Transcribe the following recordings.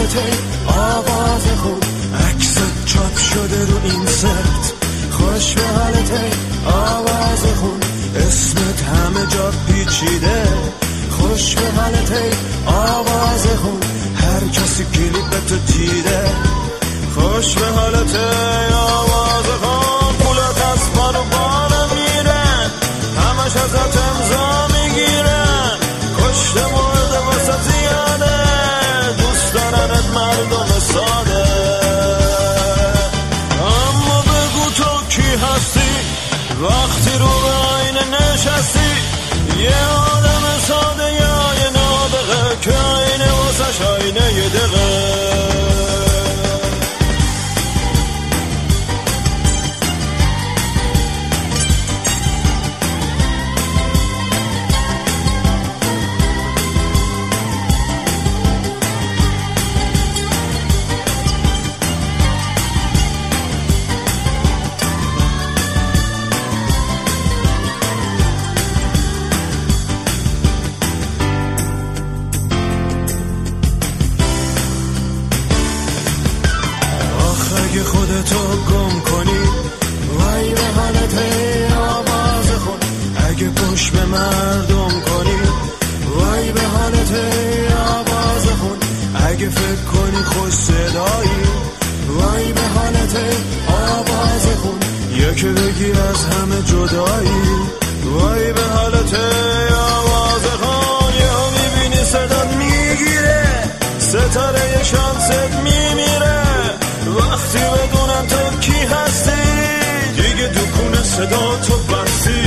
حالته آواز خون عکس چاپ شده رو این سرت خوش به حالته آواز خون اسمت همه جا پیچیده خوش به حالته آواز خون هر کسی کلیپتو دیده خوش به حالته آواز خون پولت از پارو بارم میرن همش ازت امضا میگیرن کشته مرده واسه زیاده دوست دارنت مردم ساده اما بگو تو کی هستی وقتی رو به آینه نشستی یه آدم ساده یا یه نابغه که آینه واسش آینه یه دقیقه اگه خودتو گم کنی وای به حالت آواز خون اگه پشت به مردم کنی وای به حالت آواز خون اگه فکر کنی خوش صدایی وای به حالت آواز خون یکی بگی از همه جدایی وای به حالت آواز خون یهو میبینی صدات میگیره ستاره شانست میمیره وقتی بدونم تو کی هستی دیگه دکون صدا تو بستی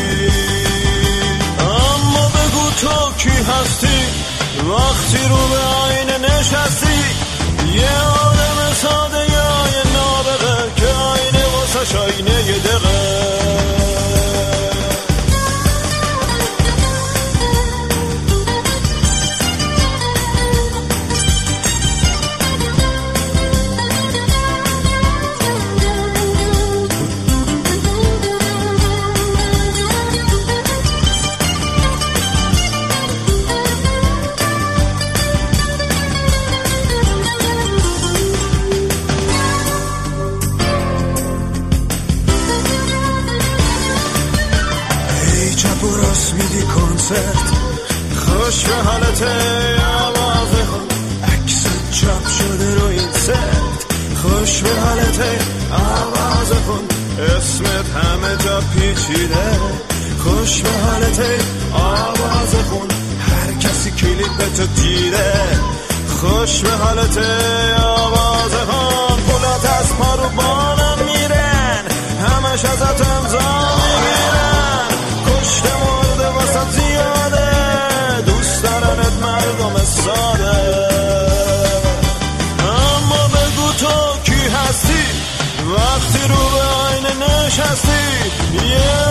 اما بگو تو کی هستی وقتی رو به آینه نشستی یه آدم ساده یا یه نابغه که آینه واسش آینه یه دقیقه چپ و راست میدی کنسرت خوش به حالت آواز خون عکس چاپ شده رو این سرت خوش به حالت آواز خون اسمت همه جا پیچیده خوش به حالت آواز خون هر کسی کلیپتو دیده خوش به حالت آواز خون پولات از پارو بانم میرن همش ازت امضا میگیرن کشته مرده واسه زیاده دوست دارنت مردم ساده اما بگو تو کی هستی وقتی رو به آینه نشستی